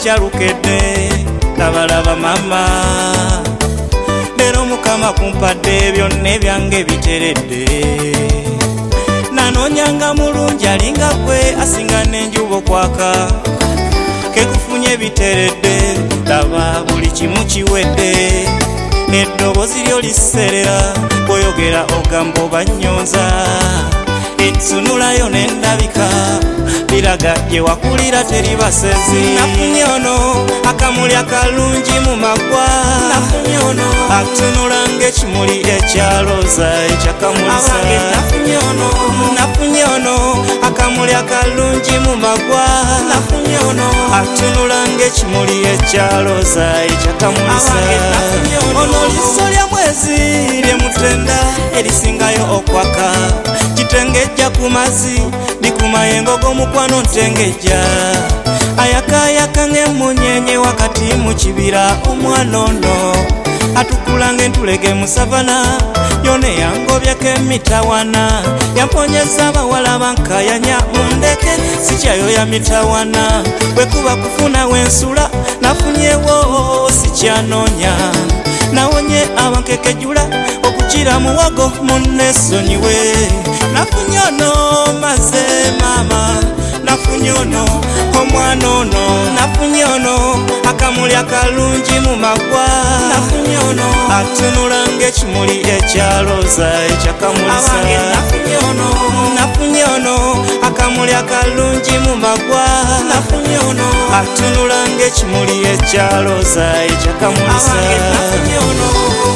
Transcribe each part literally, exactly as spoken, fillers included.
kyalukedde labalaba mama lero mukama kumpadde byonna ebyange biteredde nanonyanga mulungi alinga gwe asinga n'enjuba okwaka kekufunye biteredde laba buli kimu kiwedde eddoboozi lyo liserera bw'oyogera ogamba obanyonza ensunulayo n'endabika biraga gye wakulira teri basezi nafunye ono akamuli akalungi mu magwa nafunye ono atunula ng'ekimuli ekyalooza ekyakamulisa nafunye ono nafunye ono akamuli akalungi mu magwa nafunye ono atunula ng'ekimuli ekyalooza ekyakamulisa ono liso lya mwezi lyemutenda erisingayo okwaka kitengejja ku mazzi likumayengo g'omukwano ntengejja ayakayaka ng'emunyenye wakati mu kibira omwana ono atukula ng'entulege mu savana yone yangobyeko emitawana yamponyeza abawala bankayanya mundeke sikyayo ya mitawana bwekuba kufuna wensula nafunyewo sikyanoonya nawonye abankekejula okukira muwago munnesonyiwe nafunye ono maze mama nafunye ono omwana ono nafunye ono akamuli akalungi mu magwa nafunye ono atunula ng'ekimuli ekyalooza ekyakamulisa nafunye ono nafunye ono akamuli akalungi mu magwa nafunye ono atunula ng'ekimuli ekyalooza ekyakamulisa nafunye ono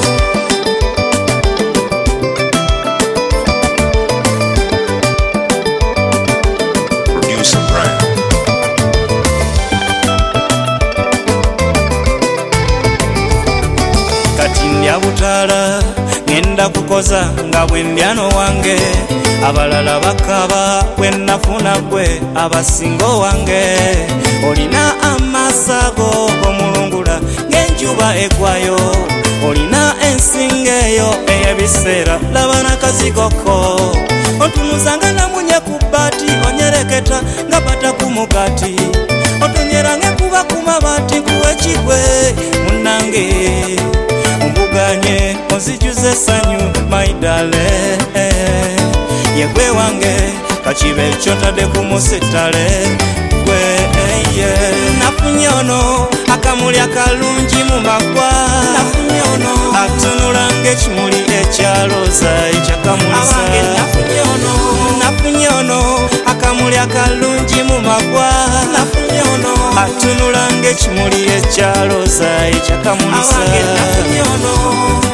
butala ngenda kukoza nga bwendyano wange abalala bakaba bwenafuna gwe abasingo wange olina amasago g'omulungula ng'enjuba egwayo olina ensingeyo ey'ebiseera laba nakazigoko ontunuzanga namunye ku bbaati onyereketa nga bata ku mugati otonyera ng'enkuba ku mabaati nkuwe kigwe munnange ombuganye onzijuze essanyu my darling yegwe wange kakibe kyotadde ku musitale gwe eye nafunye ono akamuli akalungi mu magwa nafunye ono atunula ng'ekimuli ekyalooza ekyakamulisa nafunye ono nafunye ono akamuli akalungi mu magwa nafunye ono atunula ng'ekimuli ekyalooza ekyakamulisa nafunye ono